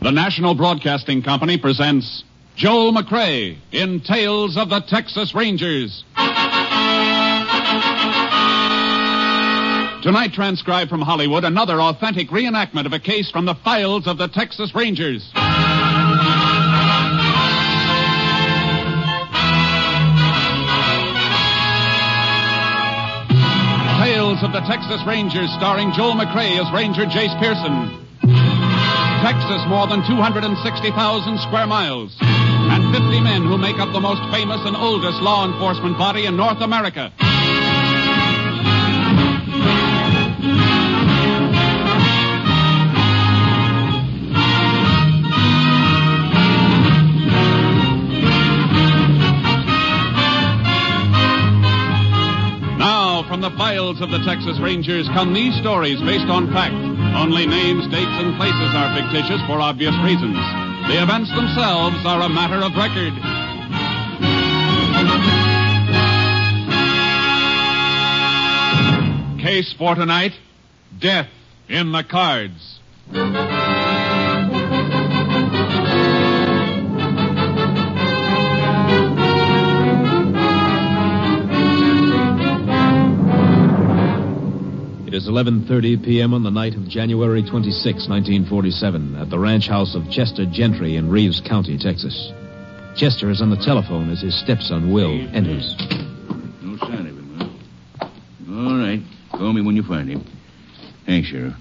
The National Broadcasting Company presents Joel McCrea in Tales of the Texas Rangers. Tonight, transcribed from Hollywood, another authentic reenactment of a case from the files of the Texas Rangers. Tales of the Texas Rangers, starring Joel McCrea as Ranger Jace Pearson. Texas, more than 260,000 square miles, and 50 men who make up the most famous and oldest law enforcement body in North America. Now, from the files of the Texas Rangers come these stories based on fact. Only names, dates, and places are fictitious for obvious reasons. The events themselves are a matter of record. Case for tonight, death in the cards. It is 11:30 p.m. on the night of January 26, 1947, at the ranch house of Chester Gentry in Reeves County, Texas. Chester is on the telephone as his stepson, Will, enters. No sign of him, huh? All right. Call me when you find him. Thanks, Sheriff.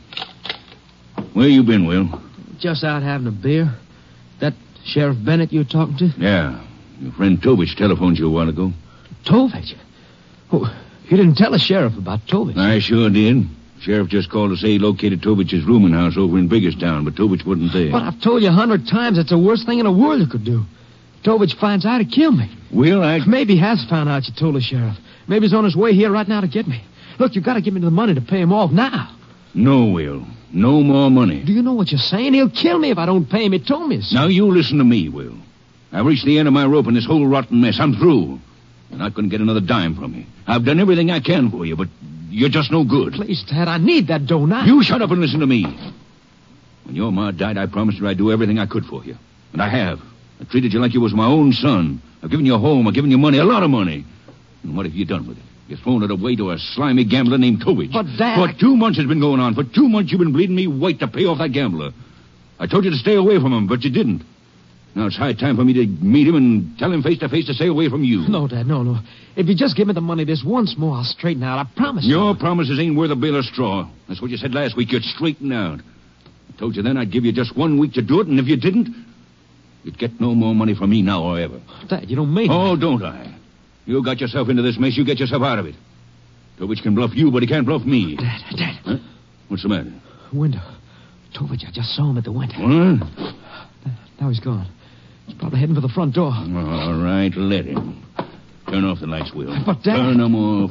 Where you been, Will? Just out having a beer. That Sheriff Bennett you were talking to? Yeah. Your friend Tovich telephoned you a while ago. Tovich? Oh, you didn't tell the sheriff about Tovich. I sure did. Sheriff just called to say he located Tovich's rooming house over in Biggerstown, but Tovich wasn't there. But I've told you 100 times it's the worst thing in the world you could do. Tovich finds out, he'd kill me. Will, Maybe he has found out you told the sheriff. Maybe he's on his way here right now to get me. Look, you've got to give me the money to pay him off now. No, Will. No more money. Do you know what you're saying? He'll kill me if I don't pay him. He told me so. Now, you listen to me, Will. I've reached the end of my rope in this whole rotten mess. I'm through. You're not going to get another dime from me. I've done everything I can for you, but you're just no good. Please, Dad, I need that dough now. You shut up and listen to me. When your ma died, I promised her I'd do everything I could for you. And I have. I treated you like you was my own son. I've given you a home. I've given you money, a lot of money. And what have you done with it? You've thrown it away to a slimy gambler named Tovich. But, Dad... For 2 months it's been going on. For 2 months you've been bleeding me white to pay off that gambler. I told you to stay away from him, but you didn't. Now it's high time for me to meet him and tell him face to face to stay away from you. No, Dad, no. If you just give me the money this once more, I'll straighten out. I promise you. Your promises ain't worth a bale of straw. That's what you said last week. You'd straighten out. I told you then I'd give you just 1 week to do it, and if you didn't, you'd get no more money from me now or ever. Dad, you don't mean it. Oh, don't I? You got yourself into this mess. You get yourself out of it. Tovich can bluff you, but he can't bluff me. Dad. Huh? What's the matter? Window. Tovich, I just saw him at the window. What? Now he's gone. He's probably heading for the front door. All right, let him. Turn off the lights, Will. But, Dad... Turn them off.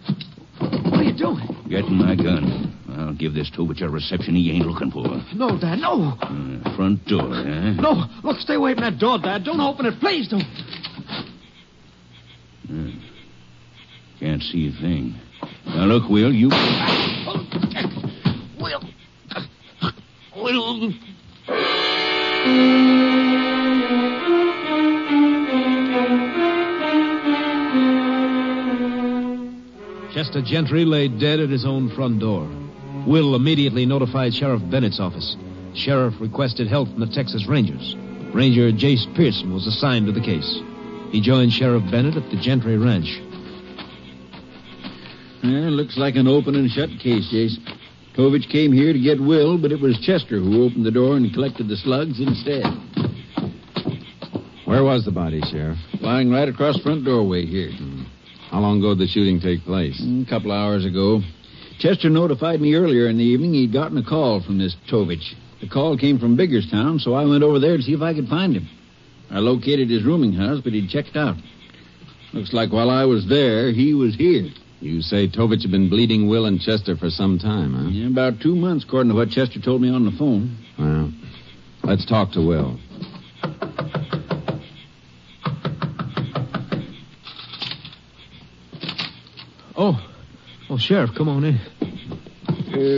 What are you doing? Getting my gun. I'll give this Tovich a reception he ain't looking for. No, Dad, no. Front door, huh? No, look, stay away from that door, Dad. Don't open it, please don't. Can't see a thing. Now, look, Will, you... Will... Chester Gentry lay dead at his own front door. Will immediately notified Sheriff Bennett's office. Sheriff requested help from the Texas Rangers. Ranger Jace Pearson was assigned to the case. He joined Sheriff Bennett at the Gentry Ranch. Looks like an open and shut case, Jace. Tovich came here to get Will, but it was Chester who opened the door and collected the slugs instead. Where was the body, Sheriff? Lying right across the front doorway here. How long ago did the shooting take place? A couple hours ago. Chester notified me earlier in the evening he'd gotten a call from this Tovich. The call came from Biggerstown, so I went over there to see if I could find him. I located his rooming house, but he'd checked out. Looks like while I was there, he was here. You say Tovich had been bleeding Will and Chester for some time, huh? Yeah, about 2 months, according to what Chester told me on the phone. Well, let's talk to Will. Oh, Sheriff, come on in.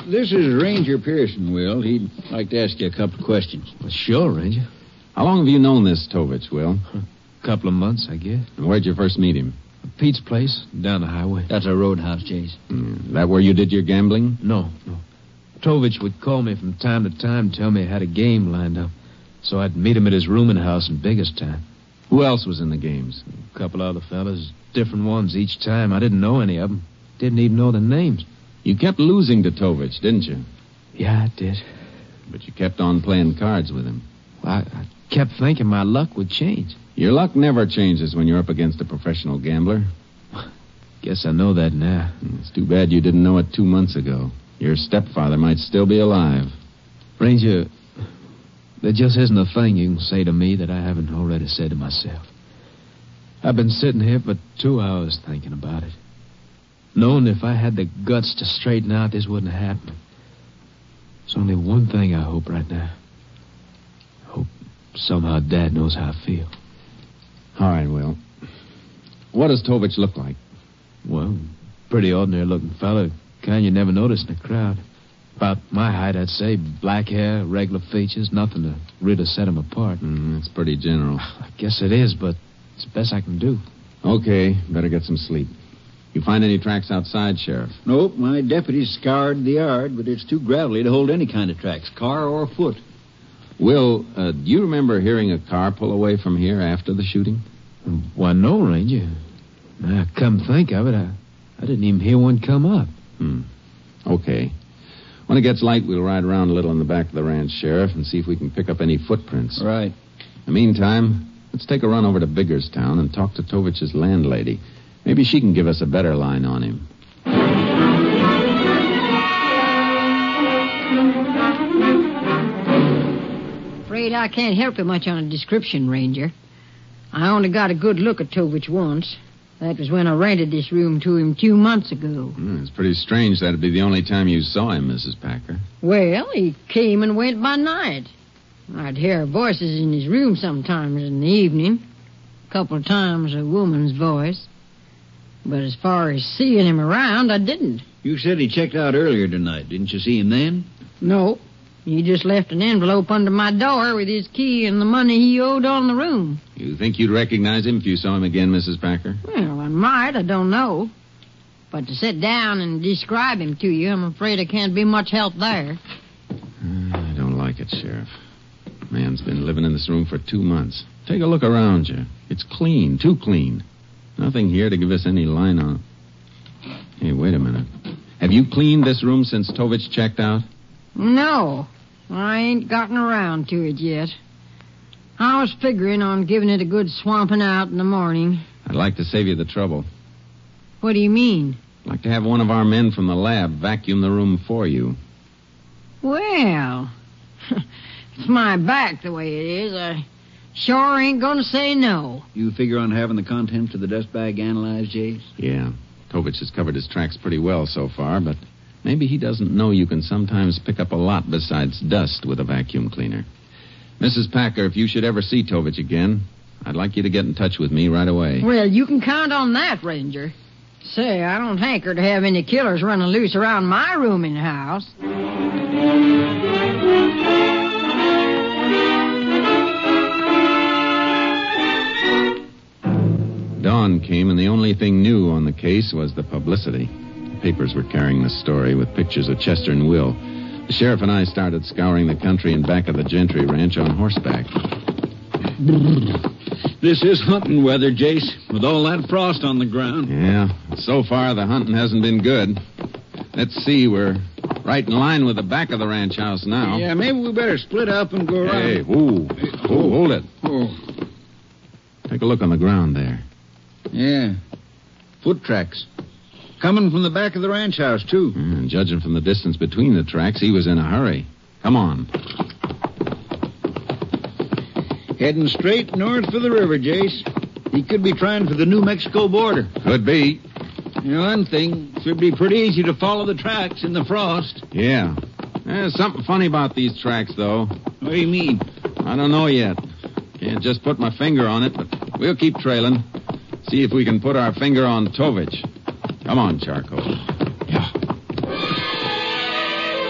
This is Ranger Pearson, Will. He'd like to ask you a couple of questions. Well, sure, Ranger. How long have you known this Tovich, Will? A couple of months, I guess. And where'd you first meet him? Pete's place, down the highway. That's a roadhouse, Jace. That where you did your gambling? No. Tovich would call me from time to time, tell me I had a game lined up. So I'd meet him at his rooming house in Biggerstown. Who else was in the games? A couple other fellas, different ones each time. I didn't know any of them. Didn't even know their names. You kept losing to Tovich, didn't you? Yeah, I did. But you kept on playing cards with him. Well, I kept thinking my luck would change. Your luck never changes when you're up against a professional gambler. Guess I know that now. It's too bad you didn't know it 2 months ago. Your stepfather might still be alive. Ranger, there just isn't a thing you can say to me that I haven't already said to myself. I've been sitting here for 2 hours thinking about it. Knowing if I had the guts to straighten out, this wouldn't happen. There's only one thing I hope right now. I hope somehow Dad knows how I feel. All right, Will. What does Tovich look like? Well, pretty ordinary-looking fella. Kind you never notice in a crowd. About my height, I'd say. Black hair, regular features, nothing to really set him apart. It's pretty general. I guess it is, but it's the best I can do. Okay, better get some sleep. You find any tracks outside, Sheriff? Nope, my deputies scoured the yard, but it's too gravelly to hold any kind of tracks, car or foot. Will, do you remember hearing a car pull away from here after the shooting? Why, no, Ranger. Now, come think of it, I didn't even hear one come up. Okay. When it gets light, we'll ride around a little in the back of the ranch, Sheriff, and see if we can pick up any footprints. Right. In the meantime, let's take a run over to Biggerstown and talk to Tovich's landlady. Maybe she can give us a better line on him. Afraid I can't help you much on a description, Ranger. I only got a good look at Tovich once. That was when I rented this room to him 2 months ago. It's pretty strange that'd be the only time you saw him, Mrs. Packer. Well, he came and went by night. I'd hear voices in his room sometimes in the evening. A couple of times a woman's voice. But as far as seeing him around, I didn't. You said he checked out earlier tonight. Didn't you see him then? No. He just left an envelope under my door with his key and the money he owed on the room. You think you'd recognize him if you saw him again, Mrs. Packer? Well, I might. I don't know. But to sit down and describe him to you, I'm afraid I can't be much help there. I don't like it, Sheriff. Man's been living in this room for 2 months. Take a look around you. It's clean, too clean. Nothing here to give us any line on. Hey, wait a minute. Have you cleaned this room since Tovich checked out? No. I ain't gotten around to it yet. I was figuring on giving it a good swamping out in the morning. I'd like to save you the trouble. What do you mean? I'd like to have one of our men from the lab vacuum the room for you. Well, it's my back the way it is. I sure ain't going to say no. You figure on having the contents of the dust bag analyzed, Jace? Yeah. Tovich has covered his tracks pretty well so far, but maybe he doesn't know you can sometimes pick up a lot besides dust with a vacuum cleaner. Mrs. Packer, if you should ever see Tovich again, I'd like you to get in touch with me right away. Well, you can count on that, Ranger. Say, I don't hanker to have any killers running loose around my rooming house. Dawn came, and the only thing new on the case was the publicity. The papers were carrying the story with pictures of Chester and Will. The sheriff and I started scouring the country in back of the Gentry Ranch on horseback. This is hunting weather, Jace, with all that frost on the ground. Yeah, so far the hunting hasn't been good. Let's see, we're right in line with the back of the ranch house now. Yeah, maybe we better split up and go around. Hey, hold it. Oh. Take a look on the ground there. Yeah, foot tracks. Coming from the back of the ranch house, too. And judging from the distance between the tracks, he was in a hurry. Come on. Heading straight north for the river, Jace. He could be trying for the New Mexico border. Could be. You know, one thing, should be pretty easy to follow the tracks in the frost. Yeah. There's something funny about these tracks, though. What do you mean? I don't know yet. Can't just put my finger on it, but we'll keep trailing. See if we can put our finger on Tovich. Come on, Charcoal. Yeah.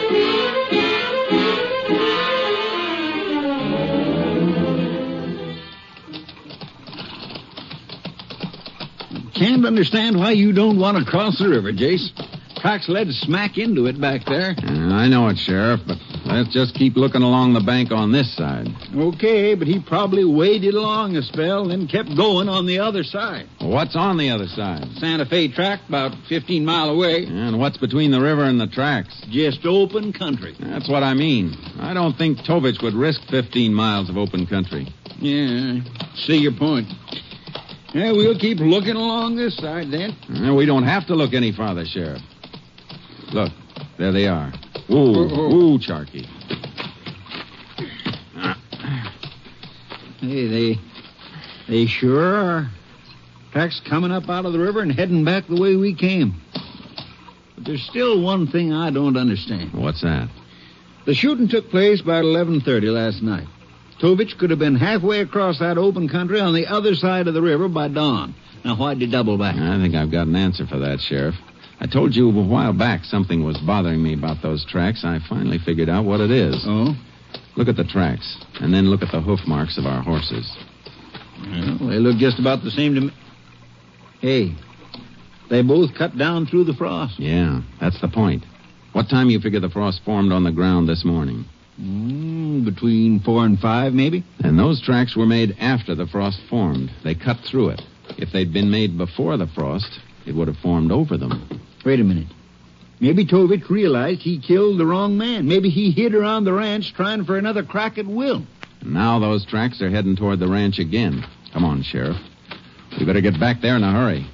can't understand why you don't want to cross the river, Jace. Tracks led smack into it back there. I know it, Sheriff, but let's just keep looking along the bank on this side. Okay, but he probably waded along a spell, then kept going on the other side. What's on the other side? Santa Fe track, about 15 mile away. And what's between the river and the tracks? Just open country. That's what I mean. I don't think Tovich would risk 15 miles of open country. Yeah, see your point. Yeah, we'll keep looking along this side, then. We don't have to look any farther, Sheriff. Look, there they are. Ooh, Charky. Hey, they sure are. Tracks coming up out of the river and heading back the way we came. But there's still one thing I don't understand. What's that? The shooting took place about 11:30 last night. Tovich could have been halfway across that open country on the other side of the river by dawn. Now, why'd you double back? I think I've got an answer for that, Sheriff. I told you a while back something was bothering me about those tracks. I finally figured out what it is. Oh? Look at the tracks, and then look at the hoof marks of our horses. Well, they look just about the same to me. Hey, they both cut down through the frost. Yeah, that's the point. What time you figure the frost formed on the ground this morning? Between 4 and 5, maybe? And those tracks were made after the frost formed. They cut through it. If they'd been made before the frost, it would have formed over them. Wait a minute. Maybe Tovich realized he killed the wrong man. Maybe he hid around the ranch trying for another crack at Will. And now those tracks are heading toward the ranch again. Come on, Sheriff. We better get back there in a hurry.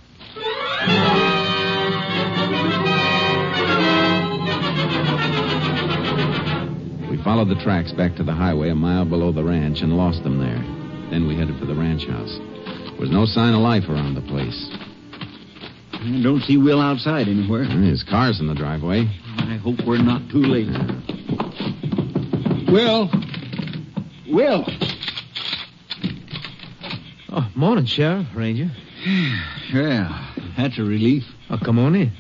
We followed the tracks back to the highway a mile below the ranch and lost them there. Then we headed for the ranch house. There was no sign of life around the place. I don't see Will outside anywhere. His car's in the driveway. I hope we're not too late. Will! Oh, morning, Sheriff, Ranger. Yeah, that's a relief. Oh, come on in.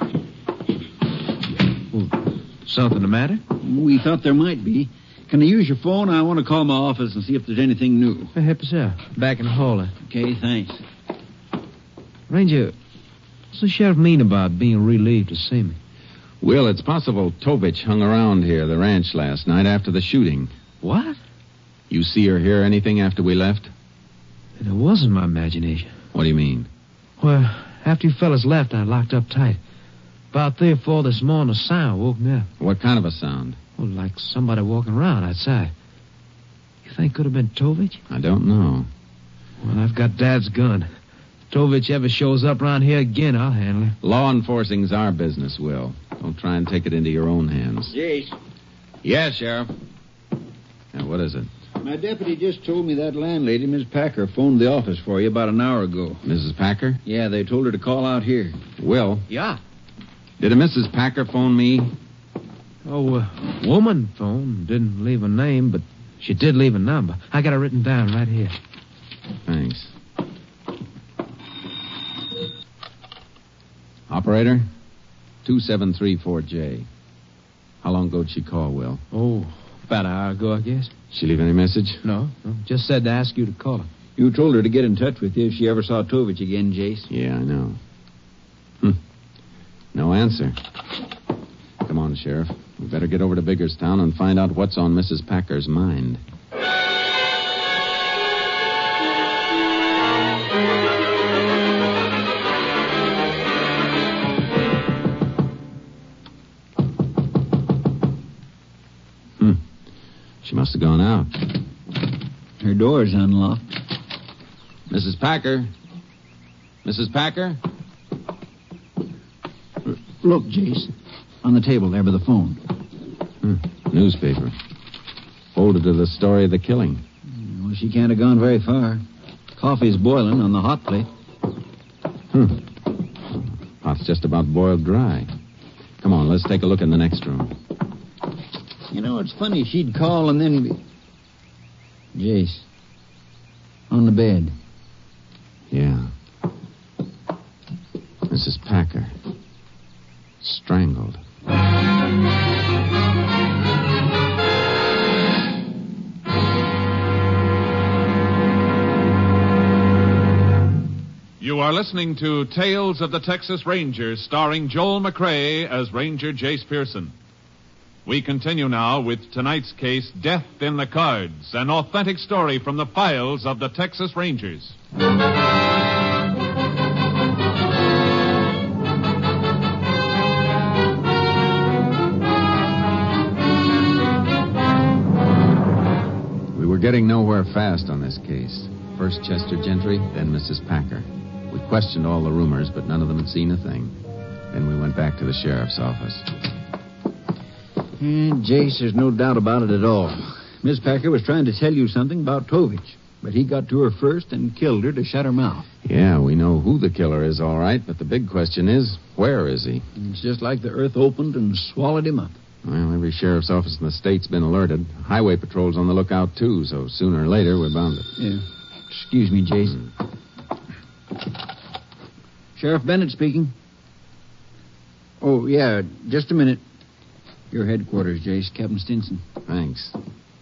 Well, something the matter? We thought there might be. Can I use your phone? I want to call my office and see if there's anything new. Help yourself. Back in the hall. Okay, thanks. Ranger, what's the sheriff mean about being relieved to see me? Will, it's possible Tovich hung around here, the ranch, last night after the shooting. What? You see or hear anything after we left? It wasn't my imagination. What do you mean? Well, after you fellas left, I locked up tight. About 3 or 4 this morning, a sound woke me up. What kind of a sound? Well, like somebody walking around outside. You think could have been Tovich? I don't know. Well, I've got Dad's gun. If Tovich ever shows up around here again, I'll handle him. Law enforcing's our business, Will. Don't try and take it into your own hands. Jace. Yes, Sheriff. Now, what is it? My deputy just told me that landlady, Miss Packer, phoned the office for you about an hour ago. Mrs. Packer? Yeah, they told her to call out here. Will? Yeah. Did a Mrs. Packer phone me? Oh, woman phone. Didn't leave a name, but she did leave a number. I got it written down right here. Thanks. Operator? 2734J. How long ago did she call, Will? Oh, about an hour ago, I guess. She leave any message? No. Just said to ask you to call her. You told her to get in touch with you if she ever saw Tovich again, Jace. Yeah, I know. No answer. Come on, Sheriff. We better get over to Biggerstown and find out what's on Mrs. Packer's mind. She must have gone out. Her door's unlocked. Mrs. Packer? Mrs. Packer? Look, Jace. On the table there by the phone. Newspaper. Folded to the story of the killing. Well, she can't have gone very far. Coffee's boiling on the hot plate. Pot's just about boiled dry. Come on, let's take a look in the next room. You know, it's funny. She'd call and then be... Jace. On the bed. Yeah. Mrs. Packer. Strangled. You are listening to Tales of the Texas Rangers, starring Joel McCrea as Ranger Jace Pearson. We continue now with tonight's case, Death in the Cards, an authentic story from the files of the Texas Rangers. We were getting nowhere fast on this case. First Chester Gentry, then Mrs. Packer. We questioned all the rumors, but none of them had seen a thing. Then we went back to the sheriff's office. Jace, there's no doubt about it at all. Miss Packer was trying to tell you something about Tovich, but he got to her first and killed her to shut her mouth. Yeah, we know who the killer is, all right, but the big question is, where is he? It's just like the earth opened and swallowed him up. Well, every sheriff's office in the state's been alerted. Highway Patrol's on the lookout, too, so sooner or later we're bound to... Yeah. Excuse me, Jason. Sheriff Bennett speaking. Oh, yeah, just a minute. Your headquarters, Jace. Captain Stinson. Thanks.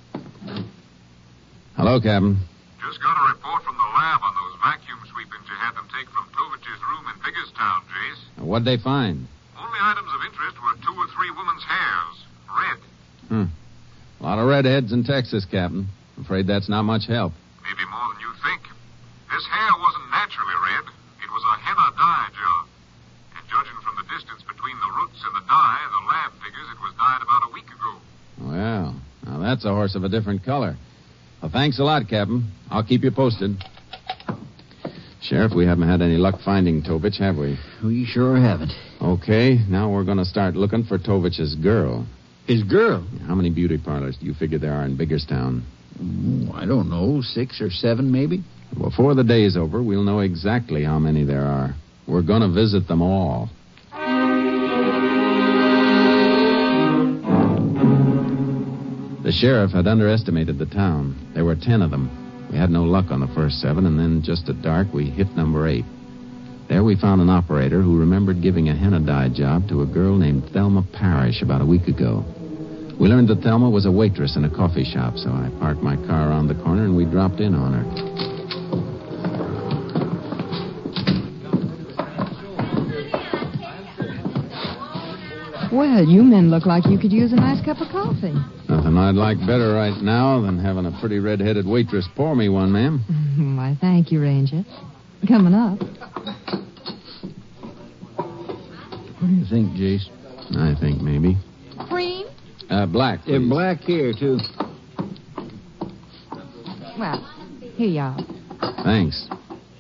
Hello, Captain. Just got a report from the lab on those vacuum sweepings you had them take from Tovich's room in Biggerstown, Jace. What'd they find? Only items of interest were 2 or 3 women's hairs. Red. A lot of redheads in Texas, Captain. I'm afraid that's not much help. Maybe more than you think. This hair wasn't naturally red. It was a henna dye job. And judging from the distance between the roots and the dye, the lab figures it was dyed about a week ago. Well, now that's a horse of a different color. Well, thanks a lot, Captain. I'll keep you posted. Sheriff, we haven't had any luck finding Tovich, have we? We sure haven't. Okay, now we're going to start looking for Tovich's girl. His girl? How many beauty parlors do you figure there are in Biggerstown? I don't know, 6 or 7 maybe. Before the day's over, we'll know exactly how many there are. We're going to visit them all. The sheriff had underestimated the town. There were 10 of them. We had no luck on the first 7, and then just at dark, we hit number 8. There we found an operator who remembered giving a henna dye job to a girl named Thelma Parrish about a week ago. We learned that Thelma was a waitress in a coffee shop, so I parked my car around the corner and we dropped in on her. Well, you men look like you could use a nice cup of coffee. Nothing I'd like better right now than having a pretty red-headed waitress pour me one, ma'am. Why, thank you, Ranger. Coming up. What do you think, Jace? I think maybe. Cream? Black, please. Yeah, black here, too. Well, here you are. Thanks.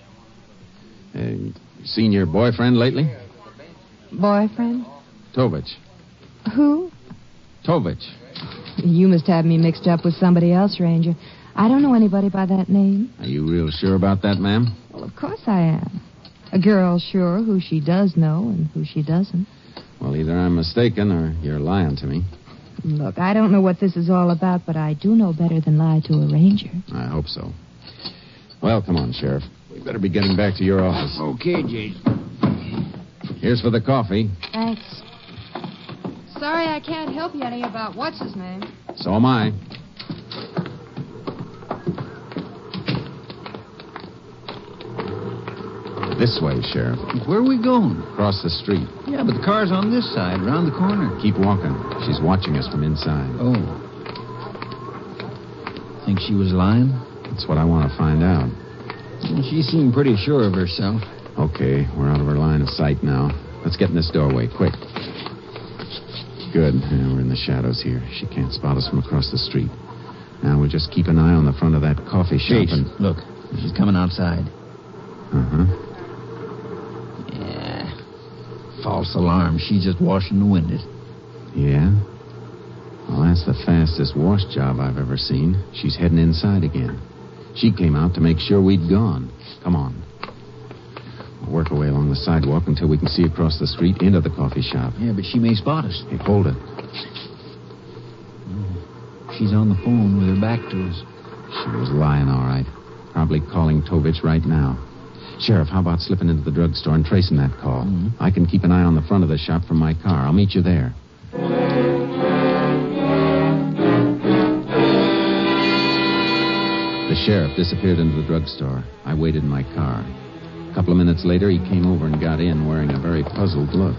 Seen your boyfriend lately? Boyfriend? Tovich. Who? Tovich. You must have me mixed up with somebody else, Ranger. I don't know anybody by that name. Are you real sure about that, ma'am? Well, of course I am. A girl's sure who she does know and who she doesn't. Well, either I'm mistaken or you're lying to me. Look, I don't know what this is all about, but I do know better than lie to a ranger. I hope so. Well, come on, Sheriff. We better be getting back to your office. Okay, Jace. Here's for the coffee. Thanks. Sorry I can't help you any about what's his name. So am I. This way, Sheriff. Where are we going? Across the street. Yeah, but the car's on this side, around the corner. Keep walking. She's watching us from inside. Oh. Think she was lying? That's what I want to find out. She seemed pretty sure of herself. Okay, we're out of her line of sight now. Let's get in this doorway, quick. Good. Yeah, we're in the shadows here. She can't spot us from across the street. Now we'll just keep an eye on the front of that coffee shop Jace, and... look. She's coming outside. Uh-huh. Yeah. False alarm. She's just washing the windows. Yeah? Well, that's the fastest wash job I've ever seen. She's heading inside again. She came out to make sure we'd gone. Come on. We'll work our way along the sidewalk until we can see across the street into the coffee shop. Yeah, but she may spot us. Hey, hold it. She's on the phone with her back to us. She was lying, all right. Probably calling Tovich right now. Sheriff, how about slipping into the drugstore and tracing that call? Mm-hmm. I can keep an eye on the front of the shop from my car. I'll meet you there. The sheriff disappeared into the drugstore. I waited in my car. A couple of minutes later, he came over and got in wearing a very puzzled look.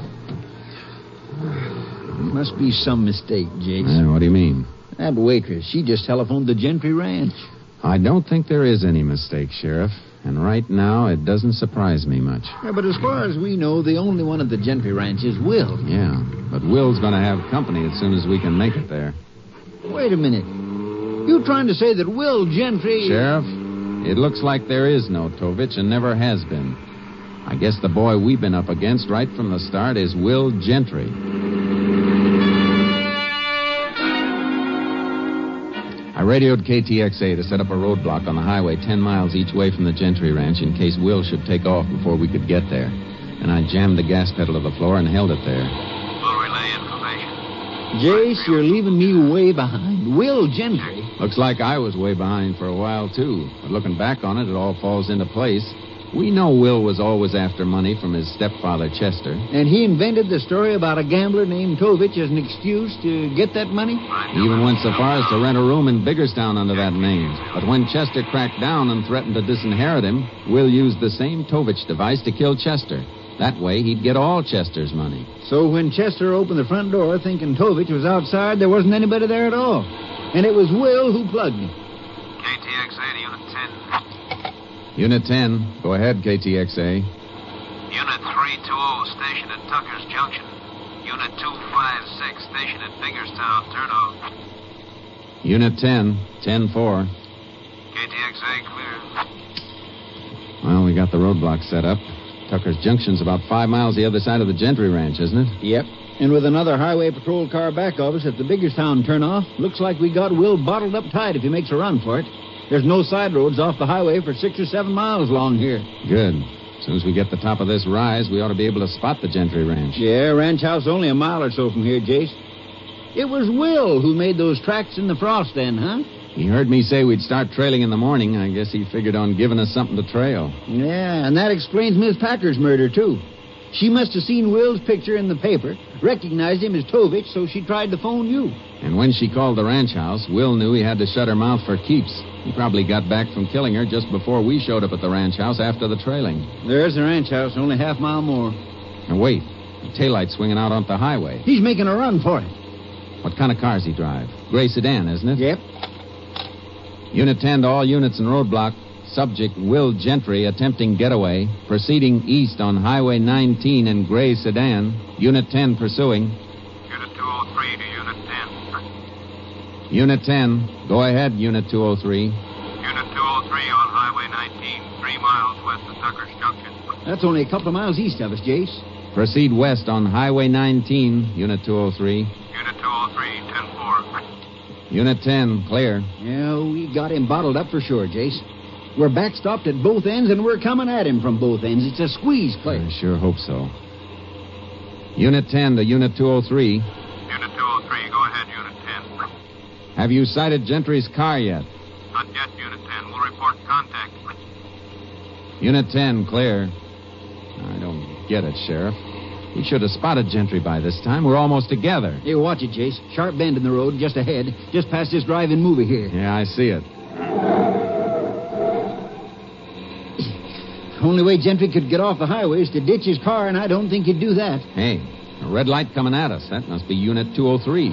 Must be some mistake, Jakes. What do you mean? That waitress, she just telephoned the Gentry Ranch. I don't think there is any mistake, Sheriff. And right now, it doesn't surprise me much. Yeah, but as far as we know, the only one at the Gentry Ranch is Will. Yeah, but Will's going to have company as soon as we can make it there. Wait a minute. You trying to say that Will Gentry... Sheriff, it looks like there is no Tovich and never has been. I guess the boy we've been up against right from the start is Will Gentry. I radioed KTXA to set up a roadblock on the highway 10 miles each way from the Gentry Ranch in case Will should take off before we could get there. And I jammed the gas pedal to the floor and held it there. We'll relay information. Jace, you're leaving me way behind. Will Gentry? Looks like I was way behind for a while, too. But looking back on it, it all falls into place. We know Will was always after money from his stepfather, Chester. And he invented the story about a gambler named Tovich as an excuse to get that money? He even went so far as to rent a room in Biggerstown under that name. But when Chester cracked down and threatened to disinherit him, Will used the same Tovich device to kill Chester. That way, he'd get all Chester's money. So when Chester opened the front door thinking Tovich was outside, there wasn't anybody there at all. And it was Will who plugged him. KTXA to Unit 10. Unit 10. Go ahead, KTXA. Unit 320 stationed at Tucker's Junction. Unit 256 stationed at Biggerstown. Turn off. Unit 10. 10-4. KTXA clear. Well, we got the roadblock set up. Tucker's Junction's about 5 miles the other side of the Gentry Ranch, isn't it? Yep. And with another highway patrol car back of us at the Biggerstown turnoff, looks like we got Will bottled up tight if he makes a run for it. There's no side roads off the highway for 6 or 7 miles long here. Good. As soon as we get the top of this rise, we ought to be able to spot the Gentry Ranch. Yeah, ranch house only a mile or so from here, Jace. It was Will who made those tracks in the frost then, huh? He heard me say we'd start trailing in the morning. I guess he figured on giving us something to trail. Yeah, and that explains Miss Packer's murder, too. She must have seen Will's picture in the paper, recognized him as Tovich, so she tried to phone you. And when she called the ranch house, Will knew he had to shut her mouth for keeps. He probably got back from killing her just before we showed up at the ranch house after the trailing. There's the ranch house, only half mile more. Now, wait. The taillight's swinging out onto the highway. He's making a run for it. What kind of cars he drive? Gray sedan, isn't it? Yep. Unit 10 to all units in roadblock. Subject Will Gentry attempting getaway. Proceeding east on Highway 19 in gray sedan. Unit 10 pursuing. Unit 203 to Unit 10. Unit 10. Go ahead, Unit 203. Unit 203 on Highway 19, 3 miles west of Tucker's Junction. That's only a couple of miles east of us, Jace. Proceed west on Highway 19, Unit 203. Unit 203, 10-4. Unit 10, clear. Yeah, we got him bottled up for sure, Jace. We're backstopped at both ends, and we're coming at him from both ends. It's a squeeze play. I sure hope so. Unit 10 to Unit 203. Unit 203, go ahead, Unit 10. Have you sighted Gentry's car yet? Not yet, Unit 10. We'll report contact. Unit 10, clear. I don't get it, Sheriff. We should have spotted Gentry by this time. We're almost together. Hey, watch it, Jace. Sharp bend in the road just ahead, just past this drive-in movie here. Yeah, I see it. Only way Gentry could get off the highway is to ditch his car, and I don't think he'd do that. Hey, a red light coming at us. That must be Unit 203.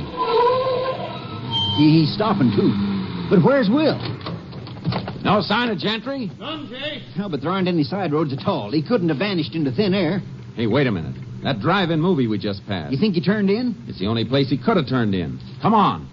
He's stopping, too. But where's Will? No sign of Gentry? None, Jay. No, but there aren't any side roads at all. He couldn't have vanished into thin air. Hey, wait a minute. That drive-in movie we just passed. You think he turned in? It's the only place he could have turned in. Come on.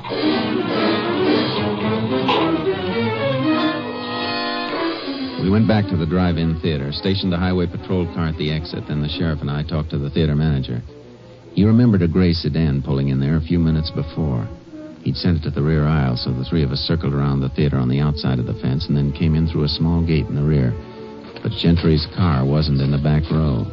We went back to the drive-in theater, stationed the highway patrol car at the exit, then the sheriff and I talked to the theater manager. He remembered a gray sedan pulling in there a few minutes before. He'd sent it to the rear aisle, so the three of us circled around the theater on the outside of the fence and then came in through a small gate in the rear. But Gentry's car wasn't in the back row.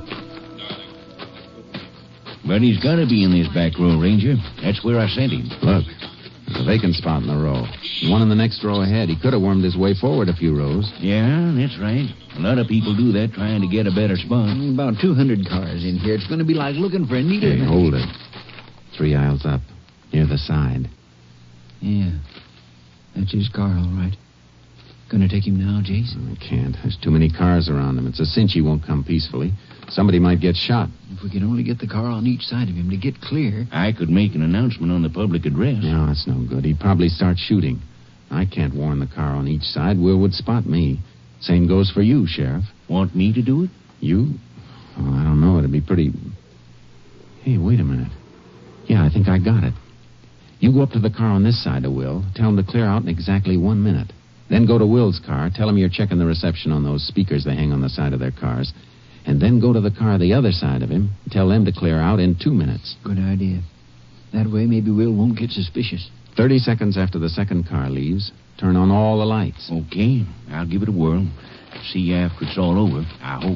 But he's got to be in this back row, Ranger. That's where I sent him. Look, there's a vacant spot in the row. One in the next row ahead. He could have wormed his way forward a few rows. Yeah, that's right. A lot of people do that trying to get a better spot. About 200 cars in here. It's going to be like looking for a needle. Hey, hold it. 3 aisles up, near the side. Yeah. That's his car, all right. Gonna take him now, Jace? I can't. There's too many cars around him. It's a cinch he won't come peacefully. Somebody might get shot. If we could only get the car on each side of him to get clear. I could make an announcement on the public address. No, that's no good. He'd probably start shooting. I can't warn the car on each side. Will would spot me. Same goes for you, Sheriff. Want me to do it? You? Oh, I don't know. It'd be pretty... Hey, wait a minute. Yeah, I think I got it. You go up to the car on this side of Will. Tell him to clear out in exactly 1 minute. Then go to Will's car. Tell him you're checking the reception on those speakers they hang on the side of their cars. And then go to the car the other side of him. Tell them to clear out in 2 minutes. Good idea. That way, maybe Will won't get suspicious. 30 seconds after the second car leaves, turn on all the lights. Okay. I'll give it a whirl. See you after it's all over, I hope.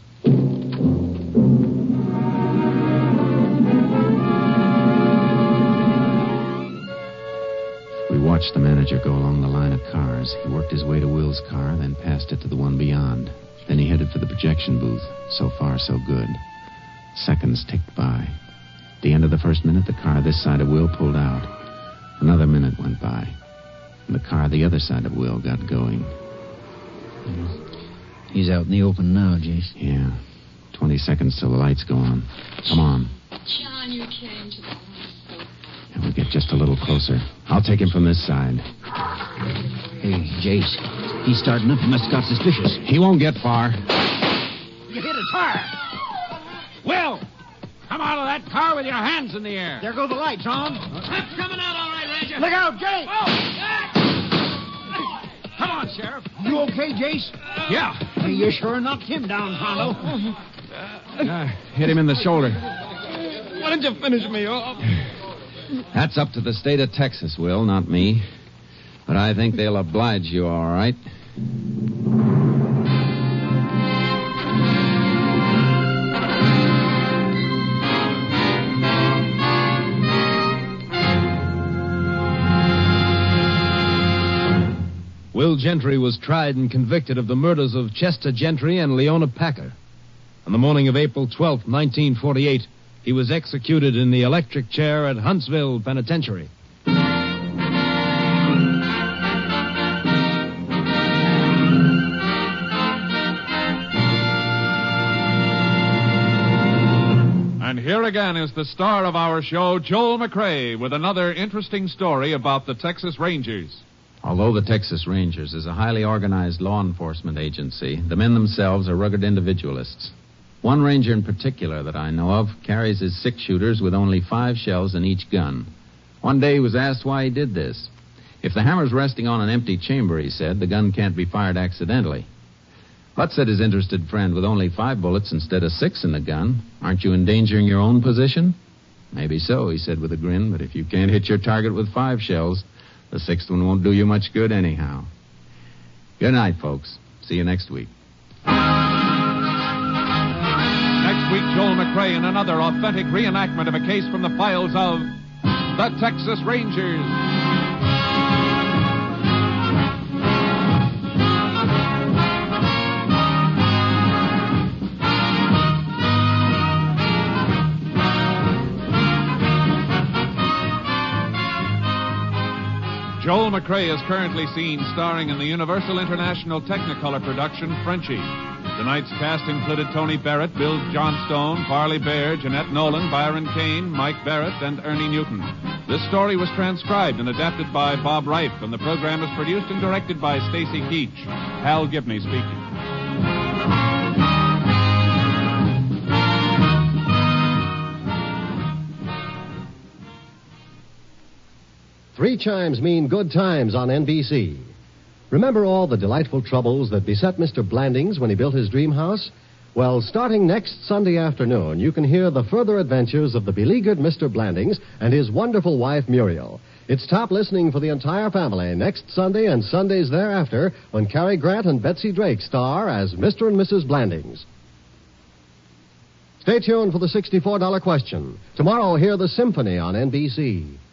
We watched the manager go along the line of cars. He worked his way to Will's car, then passed it to the one beyond. Then he headed for the projection booth. So far, so good. Seconds ticked by. At the end of the first minute, the car this side of Will pulled out. Another minute went by. And the car the other side of Will got going. He's out in the open now, Jace. Yeah. 20 seconds till the lights go on. Come on. John, you came to the And we'll get just a little closer. I'll take him from this side. Hey, Jace. He's starting up. He must have got suspicious. He won't get far. You hit a tire. Will, come out of that car with your hands in the air. There go the lights, Tom. That's coming out all right, Ranger. Look out, Jake. Come on, Sheriff. You okay, Jace? Yeah. Hey, you sure knocked him down, Pronto. Hit him in the shoulder. Why didn't you finish me off? That's up to the state of Texas, Will, not me. But I think they'll oblige you all right. Will Gentry was tried and convicted of the murders of Chester Gentry and Leona Packer. On the morning of April 12th, 1948, he was executed in the electric chair at Huntsville Penitentiary. And here again is the star of our show, Joel McCrea, with another interesting story about the Texas Rangers. Although the Texas Rangers is a highly organized law enforcement agency, the men themselves are rugged individualists. One ranger in particular that I know of carries his 6-shooters with only 5 shells in each gun. One day he was asked why he did this. If the hammer's resting on an empty chamber, he said, the gun can't be fired accidentally. But, said his interested friend, with only 5 bullets instead of 6 in the gun, aren't you endangering your own position? Maybe so, he said with a grin, but if you can't hit your target with 5 shells, the 6th one won't do you much good anyhow. Good night, folks. See you next week. Next week, Joel McCrea in another authentic reenactment of a case from the files of the Texas Rangers. Joel McCrea is currently seen starring in the Universal International Technicolor production, Frenchie. Tonight's cast included Tony Barrett, Bill Johnstone, Parley Bear, Jeanette Nolan, Byron Kane, Mike Barrett, and Ernie Newton. This story was transcribed and adapted by Bob Reif, and the program is produced and directed by Stacy Keach. Hal Gibney speaking. Three chimes mean good times on NBC. Remember all the delightful troubles that beset Mr. Blandings when he built his dream house? Well, starting next Sunday afternoon, you can hear the further adventures of the beleaguered Mr. Blandings and his wonderful wife, Muriel. It's top listening for the entire family next Sunday and Sundays thereafter when Cary Grant and Betsy Drake star as Mr. and Mrs. Blandings. Stay tuned for the $64 question. Tomorrow, hear the symphony on NBC.